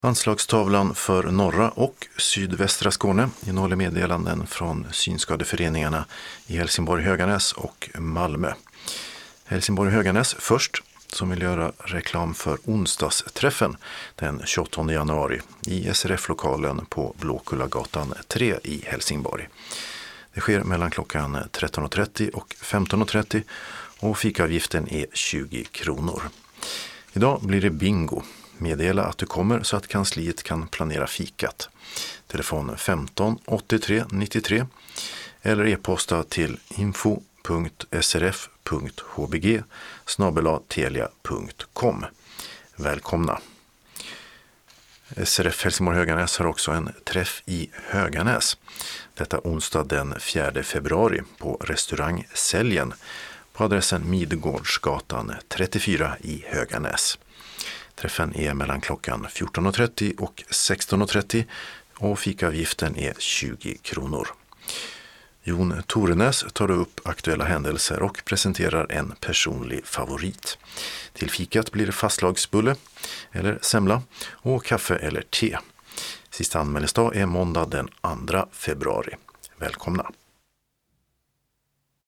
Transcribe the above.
Anslagstavlan för norra och sydvästra Skåne innehåller meddelanden från synskadeföreningarna i Helsingborg-Höganäs och Malmö. Helsingborg-Höganäs först, som vill göra reklam för onsdagsträffen den 28 januari i SRF-lokalen på Blåkullagatan 3 i Helsingborg. Det sker mellan klockan 13.30 och 15.30 och fikaavgiften är 20 kronor. Idag blir det bingo. Meddela att du kommer så att kansliet kan planera fikat. Telefon 15 83 93 eller e-posta till info.srf.hbg@telia.com. Välkomna! SRF Helsingborg-Höganäs har också en träff i Höganäs. Detta onsdag den 4 februari på restaurang Säljen på adressen Midgårdsgatan 34 i Höganäs. Träffen är mellan klockan 14.30 och 16.30 och fikaavgiften är 20 kronor. Jon Torenäs tar upp aktuella händelser och presenterar en personlig favorit. Till fikat blir det fastlagsbulle eller semla och kaffe eller te. Sista anmälningsdag är måndag den 2 februari. Välkomna!